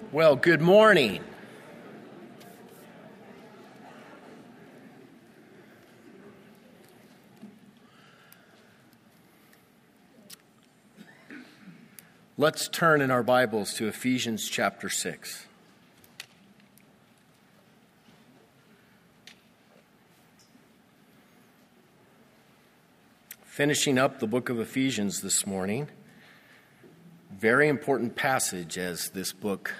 Well, good morning. Let's turn in our Bibles to Ephesians chapter 6. Finishing up the book of Ephesians this morning. Very important passage as this book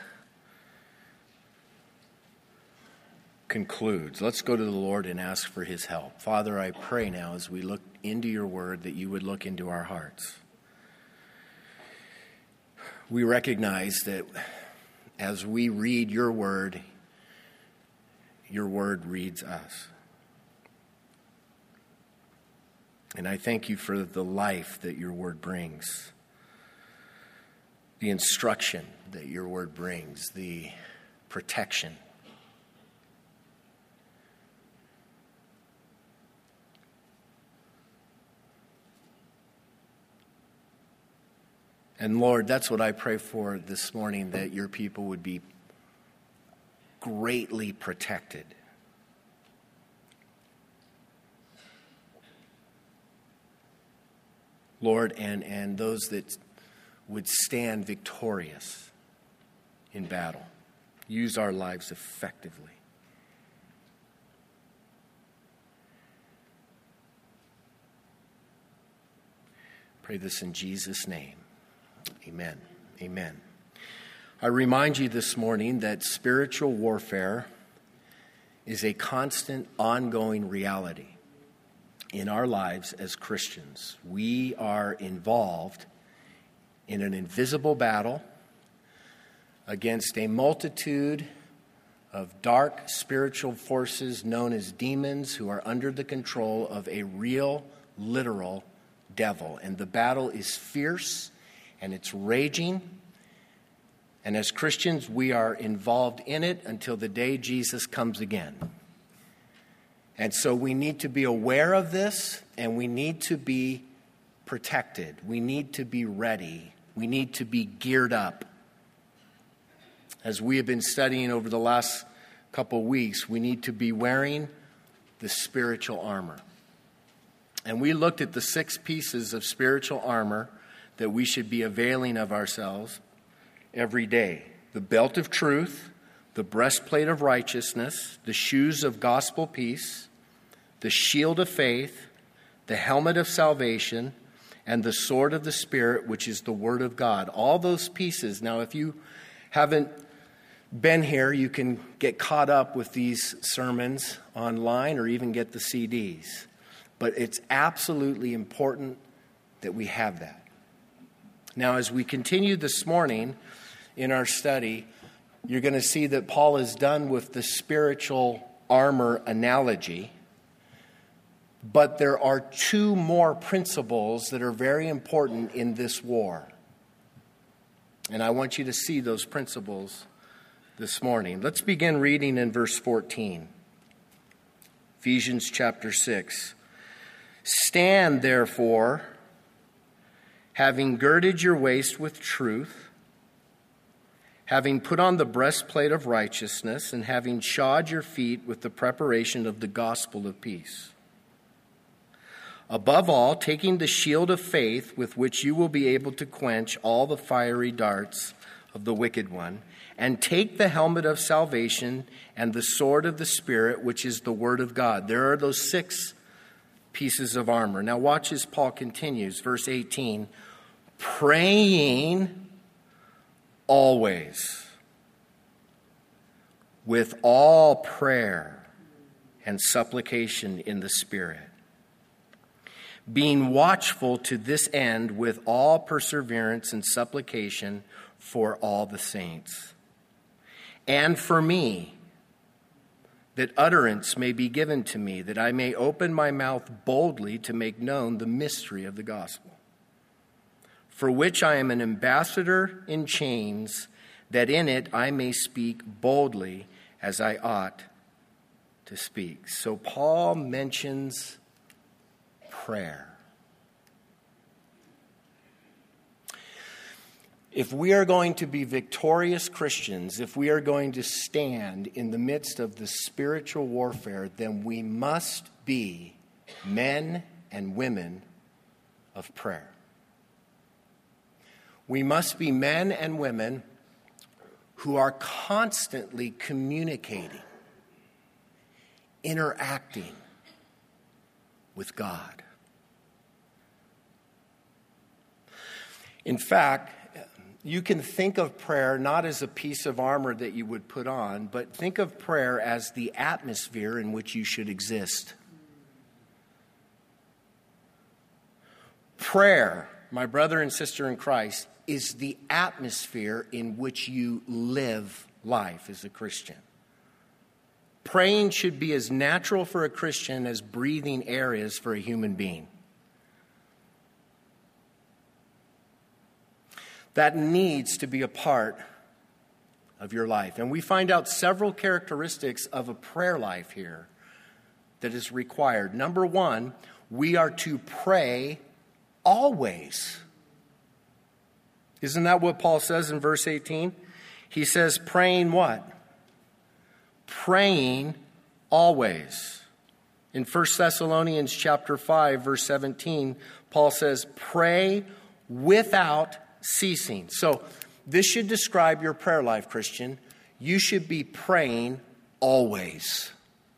concludes. Let's go to the Lord and ask for his help. Father, I pray now as we look into your word that you would look into our hearts. We recognize that as we read your word reads us. And I thank you for the life that your word brings, the instruction that your word brings, the protection. And Lord, that's what I pray for this morning, that your people would be greatly protected. Lord, and those that would stand victorious in battle. Use our lives effectively. Pray this in Jesus' name. Amen. Amen. I remind you this morning that spiritual warfare is a constant, ongoing reality in our lives as Christians. We are involved in an invisible battle against a multitude of dark spiritual forces known as demons who are under the control of a real, literal devil. And the battle is fierce and it's raging. And as Christians, we are involved in it until the day Jesus comes again. And so we need to be aware of this, and we need to be protected. We need to be ready. We need to be geared up. As we have been studying over the last couple weeks, we need to be wearing the spiritual armor. And we looked at the 6 pieces of spiritual armor that we should be availing of ourselves every day. The belt of truth, the breastplate of righteousness, the shoes of gospel peace, the shield of faith, the helmet of salvation, and the sword of the Spirit, which is the word of God. All those pieces. Now, if you haven't been here, you can get caught up with these sermons online or even get the CDs. But it's absolutely important that we have that. Now, as we continue this morning in our study, you're going to see that Paul is done with the spiritual armor analogy. But there are 2 more principles that are very important in this war. And I want you to see those principles this morning. Let's begin reading in verse 14. Ephesians chapter 6. Stand, therefore, having girded your waist with truth, having put on the breastplate of righteousness, and having shod your feet with the preparation of the gospel of peace. Above all, taking the shield of faith with which you will be able to quench all the fiery darts of the wicked one, and take the helmet of salvation and the sword of the Spirit, which is the word of God. There are those 6 pieces of armor. Now watch as Paul continues, verse 18, praying always with all prayer and supplication in the Spirit, being watchful to this end with all perseverance and supplication for all the saints, and for me, that utterance may be given to me, that I may open my mouth boldly to make known the mystery of the gospel, for which I am an ambassador in chains, that in it I may speak boldly as I ought to speak. So Paul mentions prayer. If we are going to be victorious Christians, if we are going to stand in the midst of the spiritual warfare, then we must be men and women of prayer. We must be men and women who are constantly communicating, interacting with God. In fact, you can think of prayer not as a piece of armor that you would put on, but think of prayer as the atmosphere in which you should exist. Prayer, my brother and sister in Christ, is the atmosphere in which you live life as a Christian. Praying should be as natural for a Christian as breathing air is for a human being. That needs to be a part of your life. And we find out several characteristics of a prayer life here that is required. Number one, we are to pray always. Isn't that what Paul says in verse 18? He says, praying what? Praying always. In 1 Thessalonians chapter 5, verse 17, Paul says, pray without ceasing. So this should describe your prayer life, Christian. You should be praying always.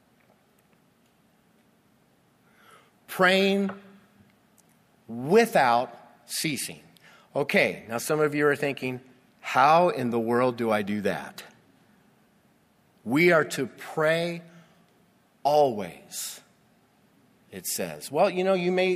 Praying without ceasing. Okay, now some of you are thinking, how in the world do I do that? We are to pray always, it says. Well, you may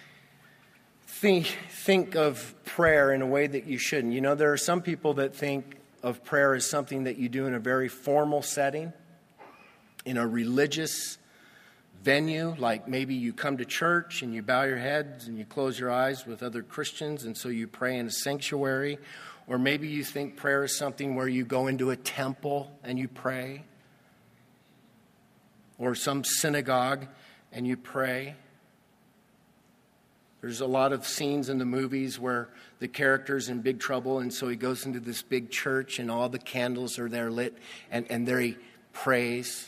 think of prayer in a way that you shouldn't. There are some people that think of prayer as something that you do in a very formal setting, in a religious venue, like maybe you come to church and you bow your heads and you close your eyes with other Christians, and so you pray in a sanctuary. Or maybe you think prayer is something where you go into a temple and you pray, or some synagogue and you pray. There's a lot of scenes in the movies where the character's in big trouble, and so he goes into this big church and all the candles are there lit, and there he prays.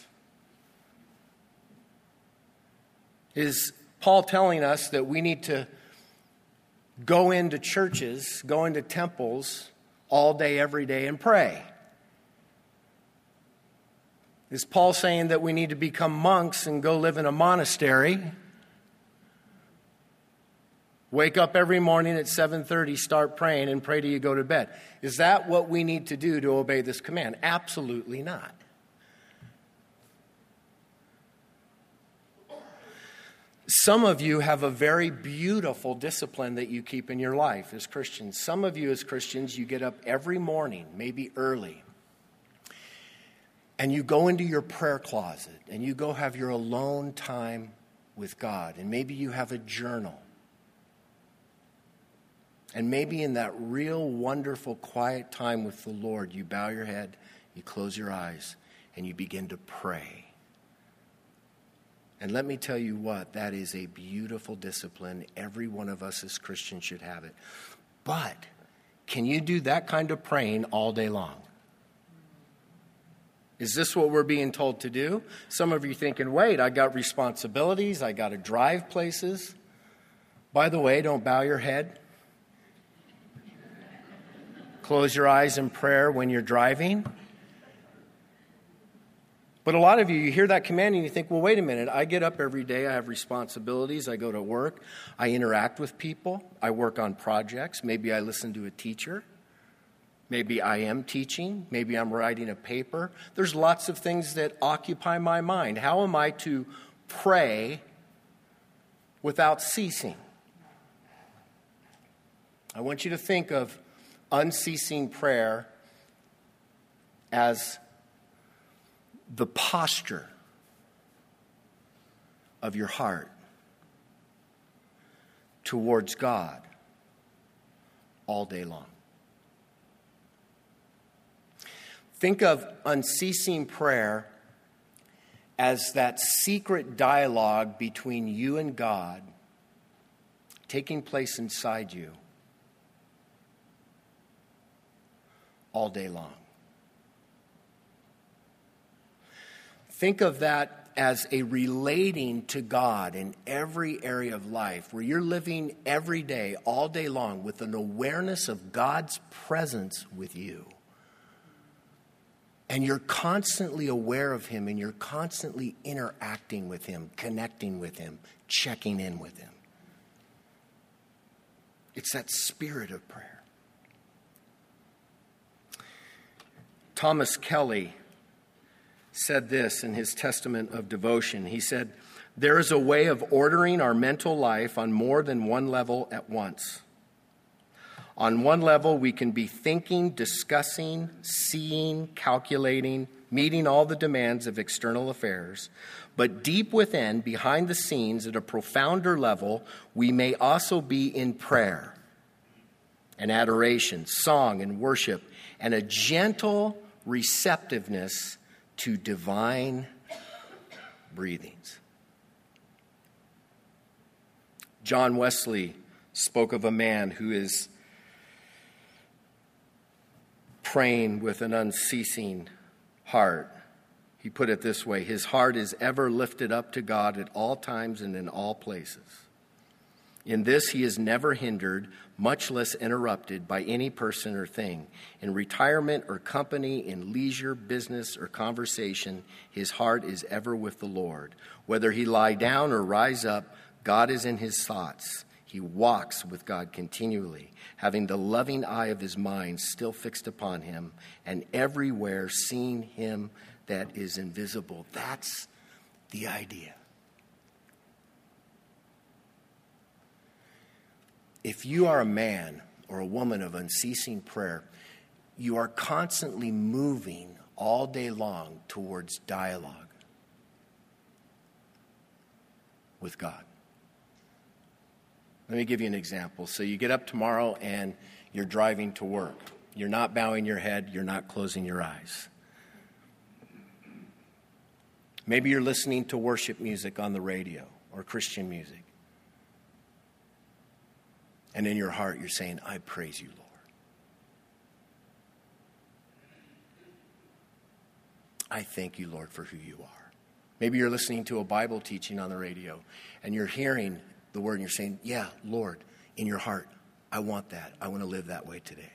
Is Paul telling us that we need to go into churches, go into temples all day, every day, and pray? Is Paul saying that we need to become monks and go live in a monastery? Wake up every morning at 7:30, start praying, and pray till you go to bed. Is that what we need to do to obey this command? Absolutely not. Some of you have a very beautiful discipline that you keep in your life as Christians. Some of you as Christians, you get up every morning, maybe early, and you go into your prayer closet and you go have your alone time with God. And maybe you have a journal. And maybe in that real wonderful quiet time with the Lord, you bow your head, you close your eyes, and you begin to pray. And let me tell you what, that is a beautiful discipline. Every one of us as Christians should have it. But can you do that kind of praying all day long? Is this what we're being told to do? Some of you thinking, wait, I got responsibilities, I got to drive places. By the way, don't bow your head. Close your eyes in prayer when you're driving. But a lot of you hear that command and you think, well, wait a minute. I get up every day. I have responsibilities. I go to work. I interact with people. I work on projects. Maybe I listen to a teacher. Maybe I am teaching. Maybe I'm writing a paper. There's lots of things that occupy my mind. How am I to pray without ceasing? I want you to think of unceasing prayer as the posture of your heart towards God all day long. Think of unceasing prayer as that secret dialogue between you and God taking place inside you. all day long. Think of that as a relating to God in every area of life, where you're living every day, all day long, with an awareness of God's presence with you. And you're constantly aware of him, and you're constantly interacting with him, connecting with him, checking in with him. It's that spirit of prayer. Thomas Kelly said this in his Testament of Devotion. He said, "There is a way of ordering our mental life on more than one level at once. On one level, we can be thinking, discussing, seeing, calculating, meeting all the demands of external affairs. But deep within, behind the scenes, at a profounder level, we may also be in prayer and adoration, song and worship, and a gentle receptiveness to divine breathings." John Wesley spoke of a man who is praying with an unceasing heart. He put it this way: his heart is ever lifted up to God at all times and in all places. In this he is never hindered, much less interrupted by any person or thing. In retirement or company, in leisure, business, or conversation, his heart is ever with the Lord. Whether he lie down or rise up, God is in his thoughts. He walks with God continually, having the loving eye of his mind still fixed upon him, and everywhere seeing him that is invisible. That's the idea. If you are a man or a woman of unceasing prayer, you are constantly moving all day long towards dialogue with God. Let me give you an example. So you get up tomorrow and you're driving to work. You're not bowing your head. You're not closing your eyes. Maybe you're listening to worship music on the radio or Christian music. And in your heart, you're saying, "I praise you, Lord. I thank you, Lord, for who you are." Maybe you're listening to a Bible teaching on the radio, and you're hearing the word, and you're saying, "Yeah, Lord," in your heart, "I want that. I want to live that way today."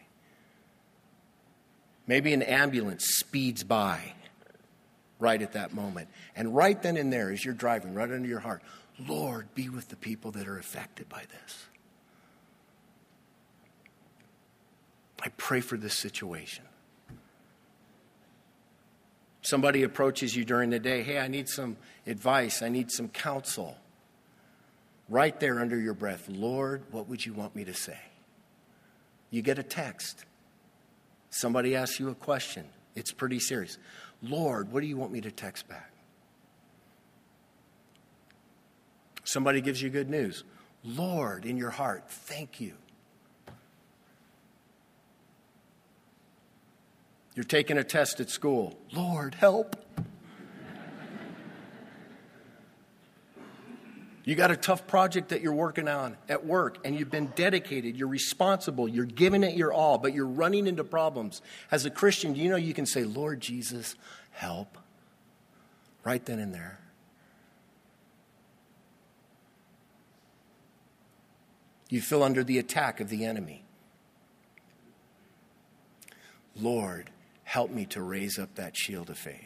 Maybe an ambulance speeds by right at that moment. And right then and there, as you're driving, right under your heart, "Lord, be with the people that are affected by this. I pray for this situation." Somebody approaches you during the day, "Hey, I need some advice. I need some counsel." Right there under your breath, "Lord, what would you want me to say?" You get a text. Somebody asks you a question. It's pretty serious. "Lord, what do you want me to text back?" Somebody gives you good news. "Lord," in your heart, "thank you." You're taking a test at school. "Lord, help." You got a tough project that you're working on at work, and you've been dedicated, you're responsible, you're giving it your all, but you're running into problems. As a Christian, you know you can say, "Lord Jesus, help," right then and there. You feel under the attack of the enemy. "Lord, help me to raise up that shield of faith."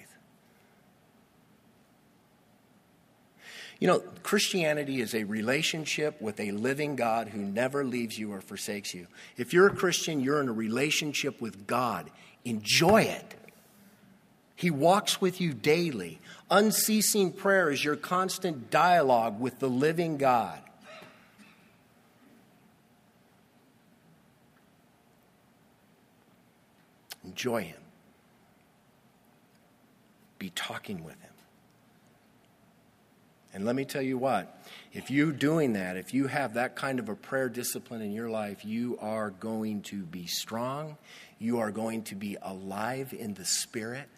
You know, Christianity is a relationship with a living God who never leaves you or forsakes you. If you're a Christian, you're in a relationship with God. Enjoy it. He walks with you daily. Unceasing prayer is your constant dialogue with the living God. Enjoy him. Be talking with him. And let me tell you what, if you're doing that, if you have that kind of a prayer discipline in your life, you are going to be strong. You are going to be alive in the Spirit.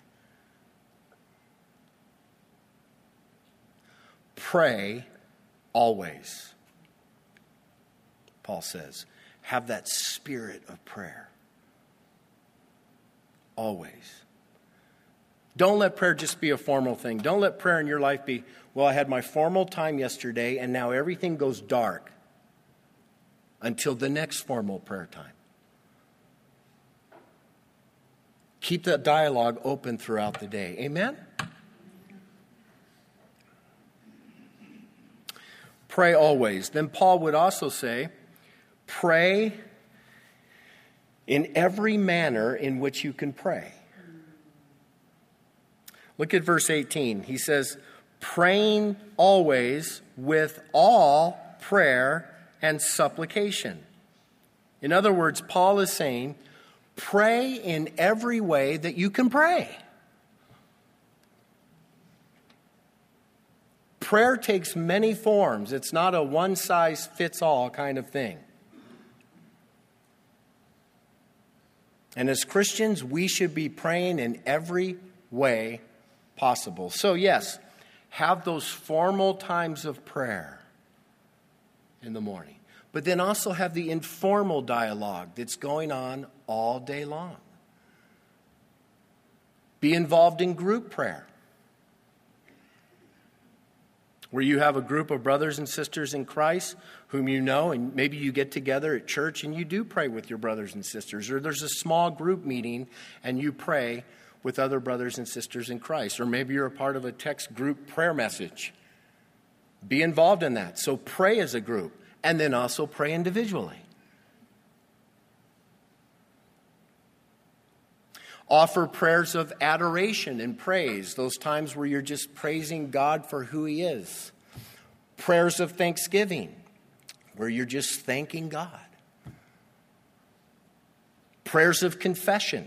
Pray always, Paul says. Have that spirit of prayer. always. Don't let prayer just be a formal thing. Don't let prayer in your life be, well, I had my formal time yesterday and now everything goes dark until the next formal prayer time. Keep that dialogue open throughout the day. Amen? Pray always. Then Paul would also say, pray in every manner in which you can pray. Look at verse 18. He says, praying always with all prayer and supplication. In other words, Paul is saying, pray in every way that you can pray. Prayer takes many forms. It's not a one-size-fits-all kind of thing. And as Christians, we should be praying in every way possible. So yes, have those formal times of prayer in the morning. But then also have the informal dialogue that's going on all day long. Be involved in group prayer, where you have a group of brothers and sisters in Christ whom you know, and maybe you get together at church and you do pray with your brothers and sisters, or there's a small group meeting and you pray with other brothers and sisters in Christ, or maybe you're a part of a text group prayer message. Be involved in that. So pray as a group, and then also pray individually. Offer prayers of adoration and praise, those times where you're just praising God for who He is. Prayers of thanksgiving, where you're just thanking God. Prayers of confession.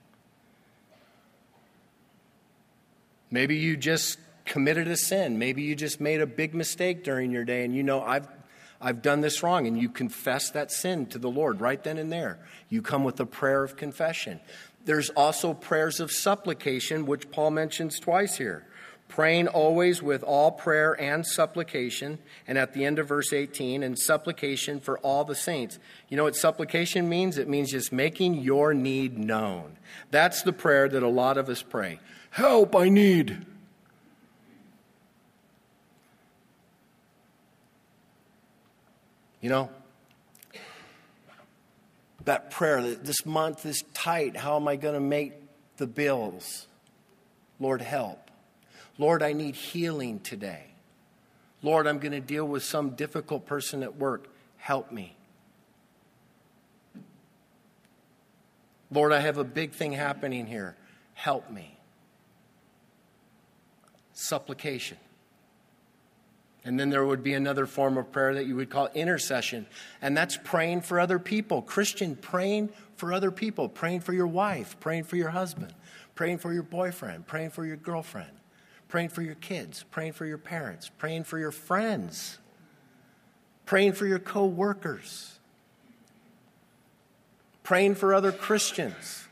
Maybe you just committed a sin. Maybe you just made a big mistake during your day and you know, I've done this wrong, and you confess that sin to the Lord right then and there. You come with a prayer of confession. There's also prayers of supplication, which Paul mentions twice here. Praying always with all prayer and supplication, and at the end of verse 18, and supplication for all the saints. You know what supplication means? It means just making your need known. That's the prayer that a lot of us pray. Help, I need. You know, that prayer, that this month is tight. How am I going to make the bills? Lord, help. Lord, I need healing today. Lord, I'm going to deal with some difficult person at work. Help me. Lord, I have a big thing happening here. Help me. Supplication. And then there would be another form of prayer that you would call intercession. And that's praying for other people. Christian, praying for other people. Praying for your wife. Praying for your husband. Praying for your boyfriend. Praying for your girlfriend. Praying for your kids. Praying for your parents. Praying for your friends. Praying for your co-workers. Praying for other Christians.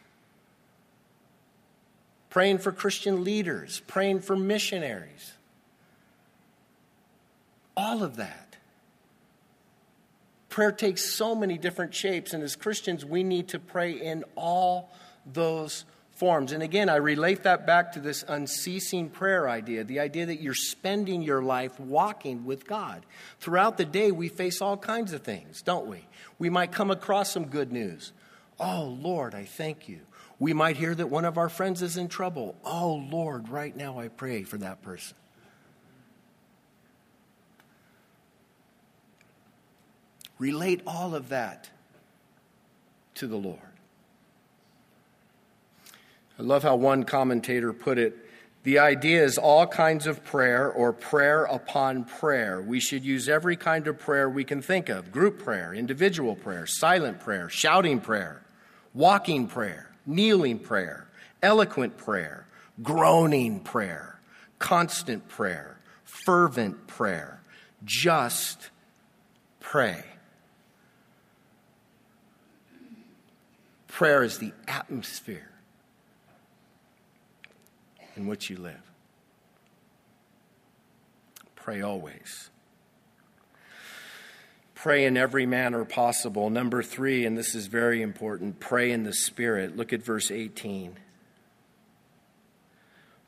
Praying for Christian leaders. Praying for missionaries. All of that. Prayer takes so many different shapes, and as Christians, we need to pray in all those forms. And again, I relate that back to this unceasing prayer idea, the idea that you're spending your life walking with God. Throughout the day, we face all kinds of things, don't we? We might come across some good news. Oh, Lord, I thank you. We might hear that one of our friends is in trouble. Oh, Lord, right now I pray for that person. Relate all of that to the Lord. I love how one commentator put it. The idea is all kinds of prayer or prayer upon prayer. We should use every kind of prayer we can think of. Group prayer, individual prayer, silent prayer, shouting prayer, walking prayer, kneeling prayer, eloquent prayer, groaning prayer, constant prayer, fervent prayer. Just pray. Prayer is the atmosphere in which you live. Pray always. Pray in every manner possible. Number 3, and this is very important, pray in the Spirit. Look at verse 18.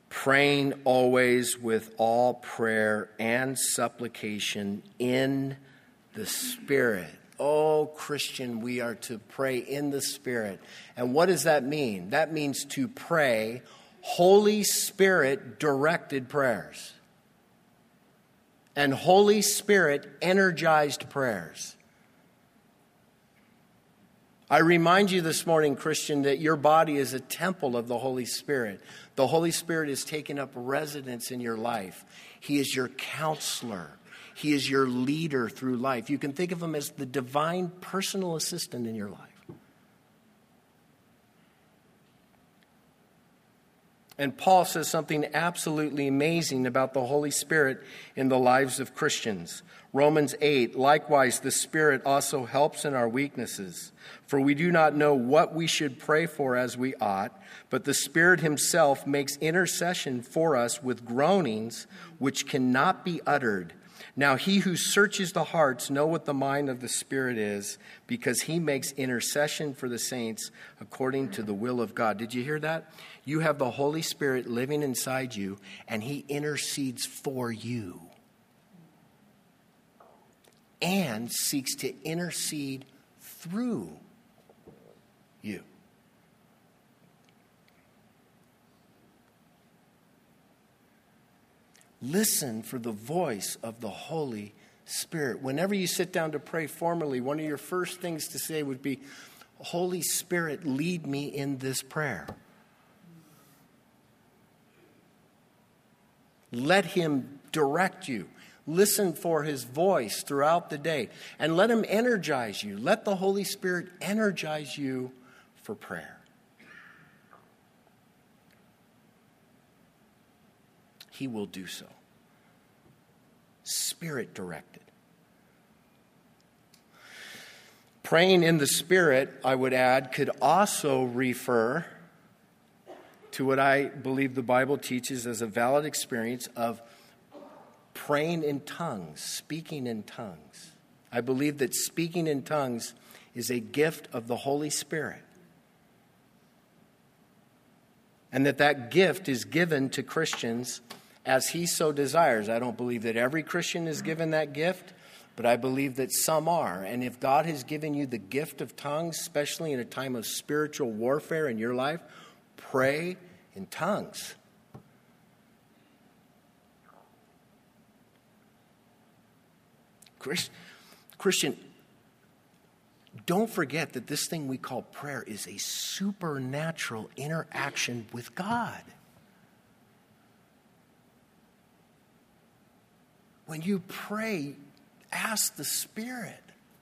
praying always with all prayer and supplication in the Spirit. Oh, Christian, we are to pray in the Spirit. And what does that mean? That means to pray Holy Spirit directed prayers and Holy Spirit energized prayers. I remind you this morning, Christian, that your body is a temple of the Holy Spirit. The Holy Spirit is taking up residence in your life. He is your counselor. He is your leader through life. You can think of him as the divine personal assistant in your life. And Paul says something absolutely amazing about the Holy Spirit in the lives of Christians. Romans 8, likewise, the Spirit also helps in our weaknesses. For we do not know what we should pray for as we ought, but the Spirit himself makes intercession for us with groanings which cannot be uttered. Now he who searches the hearts knows what the mind of the Spirit is, because he makes intercession for the saints according to the will of God. Did you hear that? You have the Holy Spirit living inside you, and he intercedes for you and seeks to intercede through you. Listen for the voice of the Holy Spirit. Whenever you sit down to pray formally, one of your first things to say would be, Holy Spirit, lead me in this prayer. Let him direct you. Listen for his voice throughout the day. And let him energize you. Let the Holy Spirit energize you for prayer. He will do so. Spirit directed. Praying in the Spirit, I would add, could also refer to what I believe the Bible teaches as a valid experience of praying in tongues, speaking in tongues. I believe that speaking in tongues is a gift of the Holy Spirit. And that gift is given to Christians as he so desires. I don't believe that every Christian is given that gift, but I believe that some are. And if God has given you the gift of tongues, especially in a time of spiritual warfare in your life, pray in tongues. Christian, don't forget that this thing we call prayer is a supernatural interaction with God. When you pray, ask the Spirit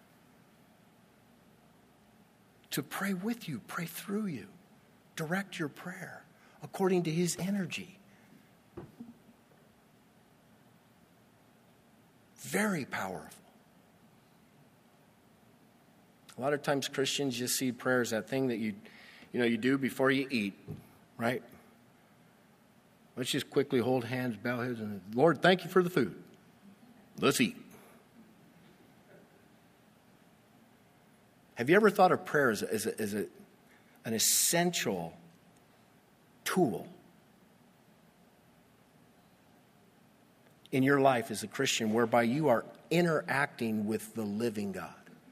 to pray with you, pray through you, direct your prayer according to his energy. Very powerful. A lot of times Christians just see prayer as that thing that you do before you eat, right? Let's just quickly hold hands, bow heads, and Lord, thank you for the food. Let's eat. Have you ever thought of prayer as an essential tool in your life as a Christian whereby you are interacting with the living God?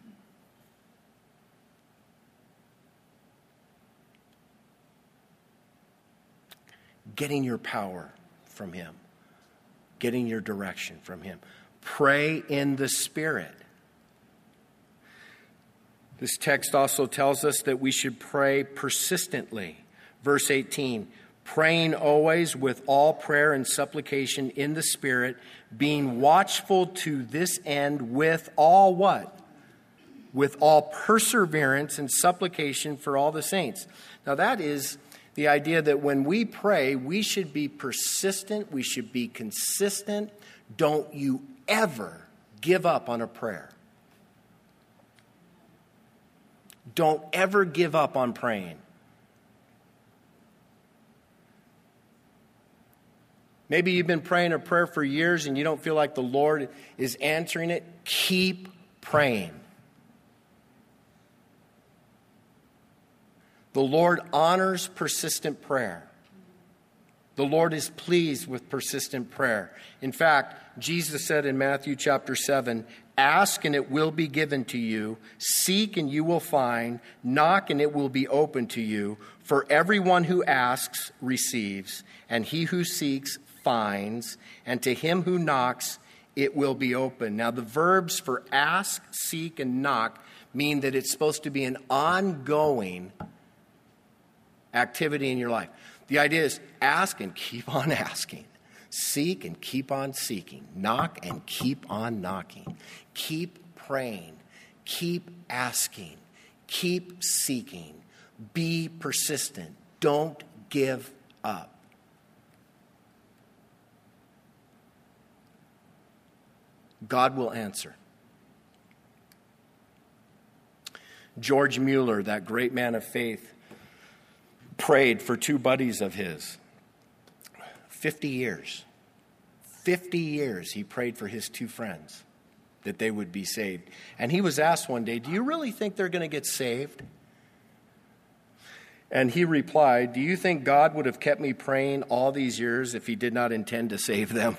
Getting your power from him. Getting your direction from him. Pray in the Spirit. This text also tells us that we should pray persistently. Verse 18, praying always with all prayer and supplication in the Spirit, being watchful to this end with all what? With all perseverance and supplication for all the saints. Now that is the idea that when we pray, we should be persistent, we should be consistent. Don't you ever give up on a prayer. Don't ever give up on praying. Maybe you've been praying a prayer for years and you don't feel like the Lord is answering it. Keep praying. The Lord honors persistent prayer. The Lord is pleased with persistent prayer. In fact, Jesus said in Matthew chapter 7, "Ask and it will be given to you. Seek and you will find. Knock and it will be opened to you. For everyone who asks receives, and he who seeks finds, and to him who knocks it will be open." Now the verbs for ask, seek, and knock mean that it's supposed to be an ongoing activity in your life. The idea is ask and keep on asking. Seek and keep on seeking. Knock and keep on knocking. Keep praying. Keep asking. Keep seeking. Be persistent. Don't give up. God will answer. George Mueller, that great man of faith, prayed for two buddies of his. 50 years. 50 years he prayed for his two friends that they would be saved. And he was asked one day, "Do you really think they're going to get saved?" And he replied, "Do you think God would have kept me praying all these years if he did not intend to save them?"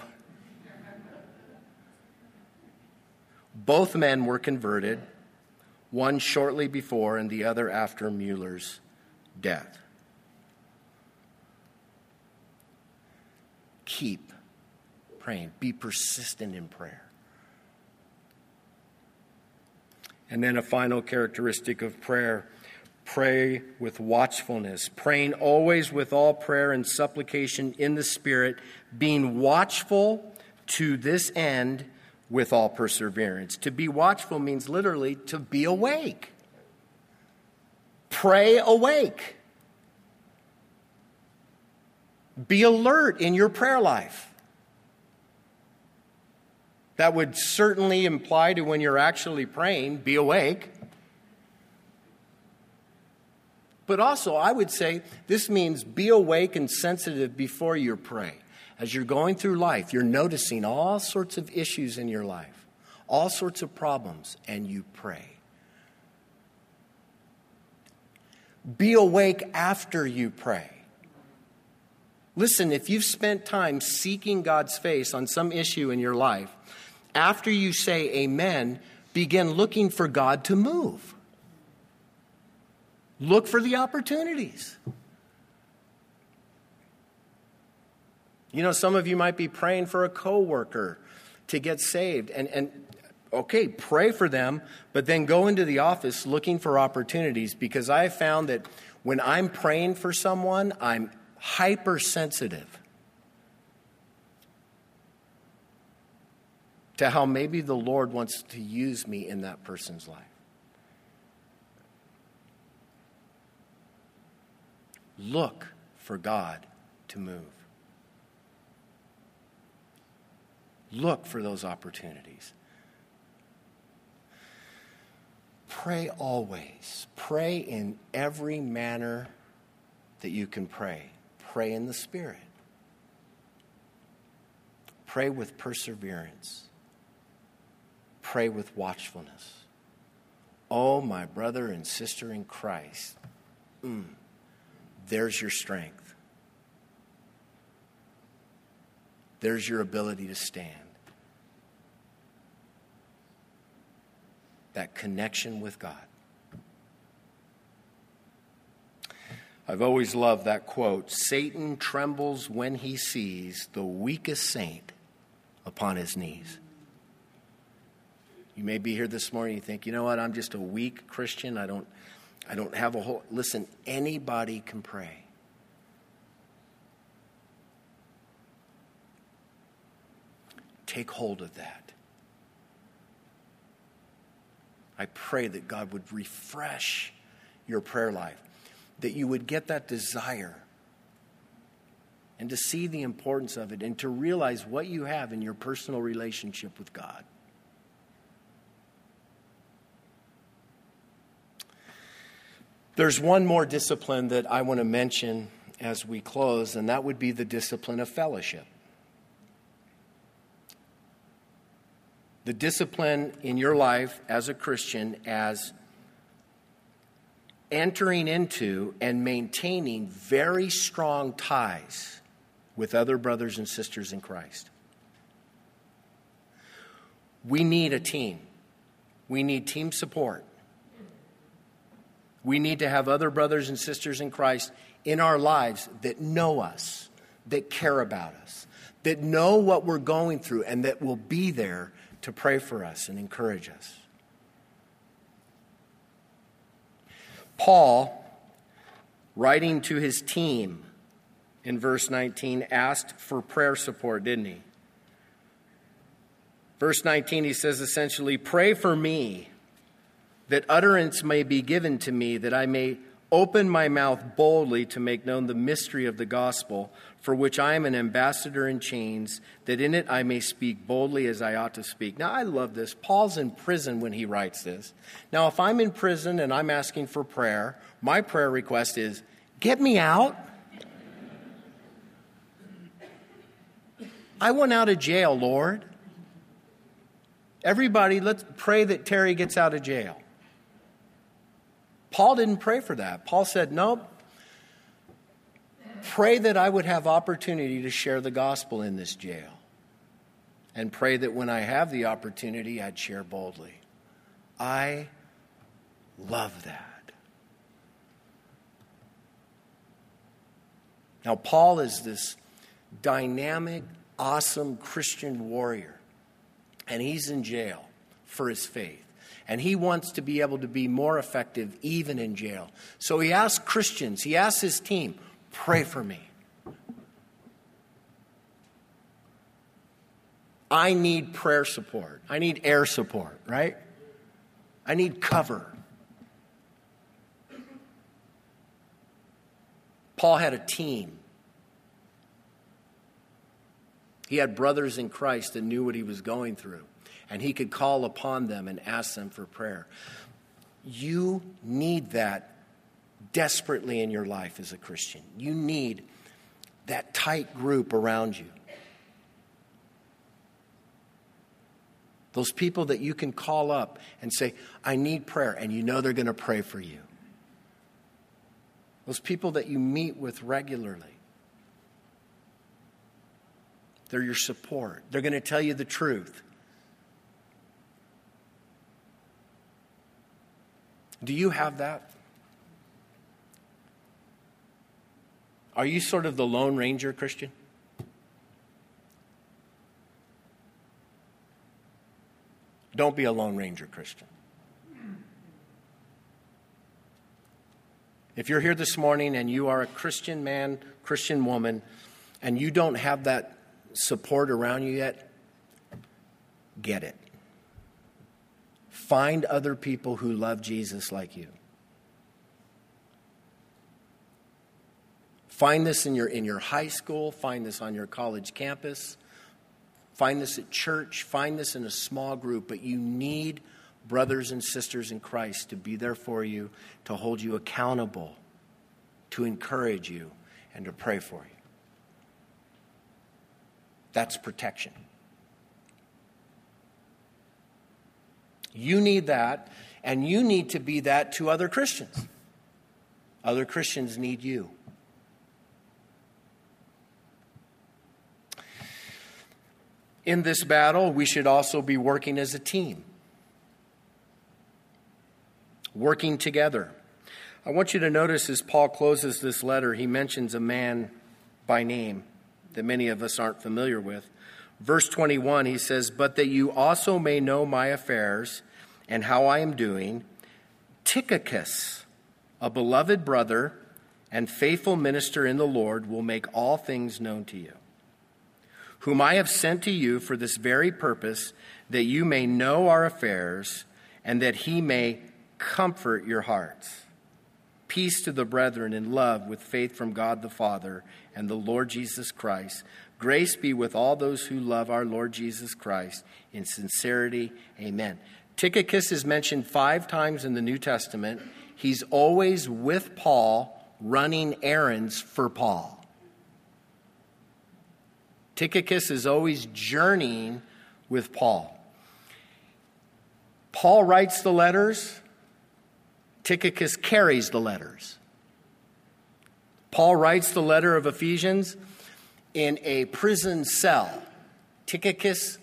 Both men were converted, one shortly before and the other after Mueller's death. Keep praying. Be persistent in prayer. And then a final characteristic of prayer: pray with watchfulness. Praying always with all prayer and supplication in the Spirit, being watchful to this end with all perseverance. To be watchful means literally to be awake. Pray awake. Be alert in your prayer life. That would certainly imply to when you're actually praying, be awake. But also, I would say this means be awake and sensitive before you pray. As you're going through life, you're noticing all sorts of issues in your life, all sorts of problems, and you pray. Be awake after you pray. Listen, if you've spent time seeking God's face on some issue in your life, after you say amen, begin looking for God to move. Look for the opportunities. You know, some of you might be praying for a coworker to get saved. And okay, pray for them, but then go into the office looking for opportunities, because I have found that when I'm praying for someone, I'm hypersensitive to how maybe the Lord wants to use me in that person's life. Look for God to move. Look for those opportunities. Pray always. Pray in every manner that you can pray. Pray in the Spirit. Pray with perseverance. Pray with watchfulness. Oh, my brother and sister in Christ, there's your strength. There's your ability to stand. That connection with God. I've always loved that quote: "Satan trembles when he sees the weakest saint upon his knees." You may be here this morning, you think, you know what, I'm just a weak Christian. I don't have a whole... Listen, anybody can pray. Take hold of that. I pray that God would refresh your prayer life, that you would get that desire and to see the importance of it and to realize what you have in your personal relationship with God. There's one more discipline that I want to mention as we close, and that would be the discipline of fellowship. The discipline in your life as a Christian as entering into and maintaining very strong ties with other brothers and sisters in Christ. We need a team. We need team support. We need to have other brothers and sisters in Christ in our lives that know us, that care about us, that know what we're going through, and that will be there to pray for us and encourage us. Paul, writing to his team in verse 19, asked for prayer support, didn't he? Verse 19, he says essentially, pray for me, that utterance may be given to me, that I may open my mouth boldly to make known the mystery of the gospel, for which I am an ambassador in chains, that in it I may speak boldly as I ought to speak. Now, I love this. Paul's in prison when he writes this. Now, if I'm in prison and I'm asking for prayer, my prayer request is, get me out. I want out of jail, Lord. Everybody, let's pray that Terry gets out of jail. Paul didn't pray for that. Paul said, nope. Pray that I would have opportunity to share the gospel in this jail. And pray that when I have the opportunity, I'd share boldly. I love that. Now, Paul is this dynamic, awesome Christian warrior. And he's in jail for his faith. And he wants to be able to be more effective even in jail. So he asks Christians, he asks his team, pray for me. I need prayer support. I need air support, right? I need cover. Paul had a team. He had brothers in Christ that knew what he was going through. And he could call upon them and ask them for prayer. You need that desperately in your life as a Christian. You need that tight group around you. Those people that you can call up and say, I need prayer, and you know they're going to pray for you. Those people that you meet with regularly. They're your support. They're going to tell you the truth. Do you have that? Are you sort of the Lone Ranger Christian? Don't be a Lone Ranger Christian. If you're here this morning and you are a Christian man, Christian woman, and you don't have that support around you yet, get it. Find other people who love Jesus like you. Find this in your high school. Find this on your college campus. Find this at church. Find this in a small group. But you need brothers and sisters in Christ to be there for you, to hold you accountable, to encourage you, and to pray for you. That's protection. You need that, and you need to be that to other Christians. Other Christians need you. In this battle, we should also be working as a team. Working together. I want you to notice as Paul closes this letter, he mentions a man by name that many of us aren't familiar with. Verse 21, he says, but that you also may know my affairs and how I am doing, Tychicus, a beloved brother and faithful minister in the Lord, will make all things known to you, whom I have sent to you for this very purpose, that you may know our affairs and that he may comfort your hearts. Peace to the brethren in love with faith from God the Father and the Lord Jesus Christ. Grace be with all those who love our Lord Jesus Christ in sincerity. Amen. Tychicus is mentioned 5 times in the New Testament. He's always with Paul, running errands for Paul. Tychicus is always journeying with Paul. Paul writes the letters. Tychicus carries the letters. Paul writes the letter of Ephesians. in a prison cell. Tychicus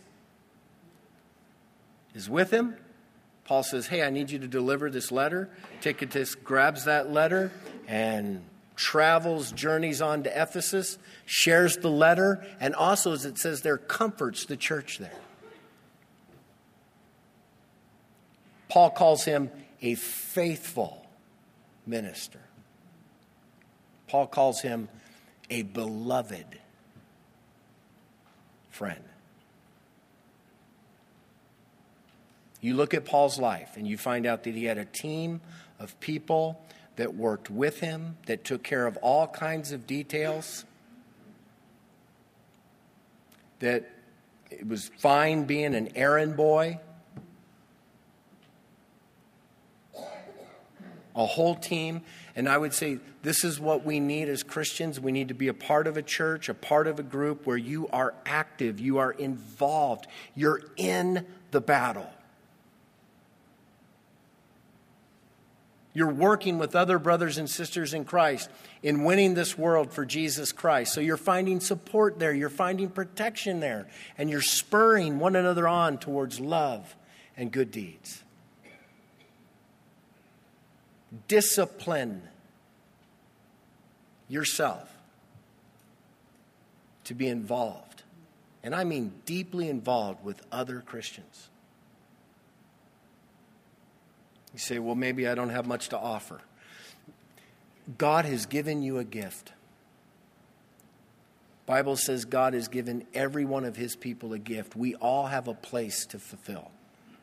is with him. Paul says, hey, I need you to deliver this letter. Tychicus grabs that letter and travels, journeys on to Ephesus, shares the letter, and also, as it says there, comforts the church there. Paul calls him a faithful minister. Paul calls him a beloved friend. You look at Paul's life and you find out that he had a team of people that worked with him, that took care of all kinds of details, that it was fine being an errand boy. A whole team. And I would say this is what we need as Christians. We need to be a part of a church, a part of a group where you are active, you are involved, you're in the battle. You're working with other brothers and sisters in Christ in winning this world for Jesus Christ. So you're finding support there, you're finding protection there, and you're spurring one another on towards love and good deeds. Discipline yourself to be involved, and I mean deeply involved with other Christians. You say, well, maybe I don't have much to offer. God has given you a gift. The Bible says God has given every one of his people a gift. We all have a place to fulfill.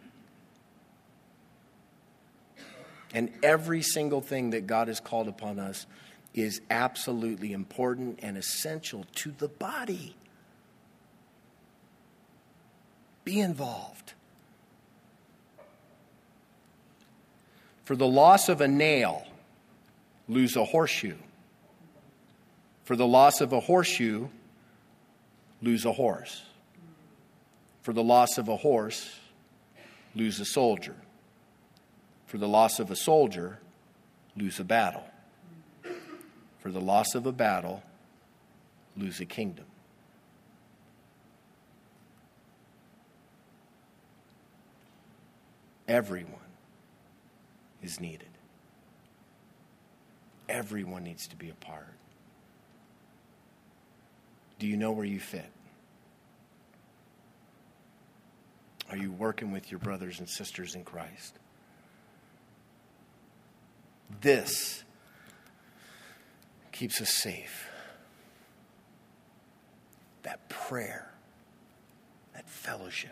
And every single thing that God has called upon us is absolutely important and essential to the body. Be involved. For the loss of a nail, lose a horseshoe. For the loss of a horseshoe, lose a horse. For the loss of a horse, lose a soldier. For the loss of a soldier, lose a battle. For the loss of a battle, lose a kingdom. Everyone is needed. Everyone needs to be a part. Do you know where you fit? Are you working with your brothers and sisters in Christ? This keeps us safe. That prayer, that fellowship.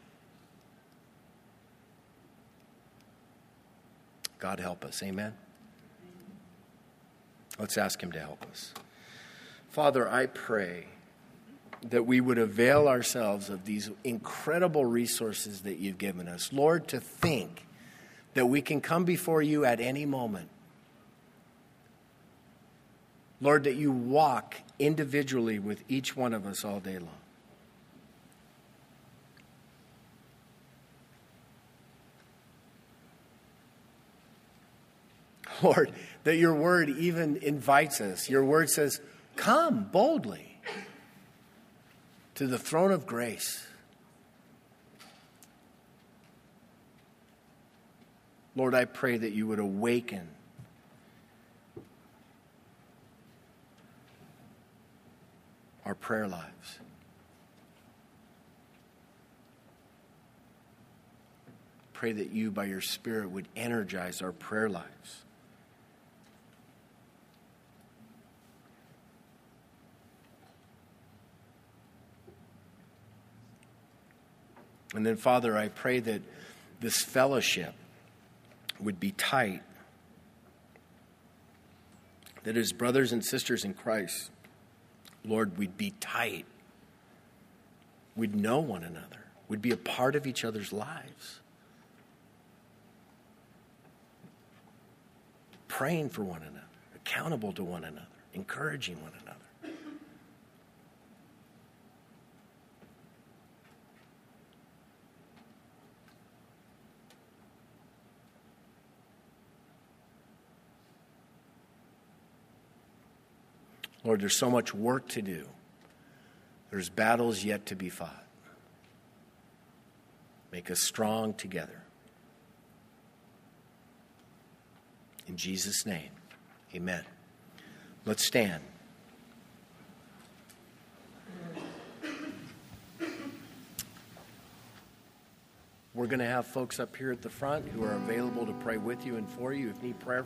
God help us. Amen. Let's ask him to help us. Father, I pray that we would avail ourselves of these incredible resources that you've given us. Lord, to think that we can come before you at any moment. Lord, that you walk individually with each one of us all day long. Lord, that your word even invites us. Your word says, come boldly to the throne of grace. Lord, I pray that you would awaken our prayer lives. Pray that you, by your Spirit, would energize our prayer lives. And then, Father, I pray that this fellowship would be tight. That as brothers and sisters in Christ, Lord, we'd be tight. We'd know one another. We'd be a part of each other's lives. Praying for one another, accountable to one another, encouraging one another. Lord, there's so much work to do There's battles yet to be fought. Make us strong together. In Jesus' name, amen. Let's stand. We're going to have folks up here at the front who are available to pray with you and for you. If you need prayer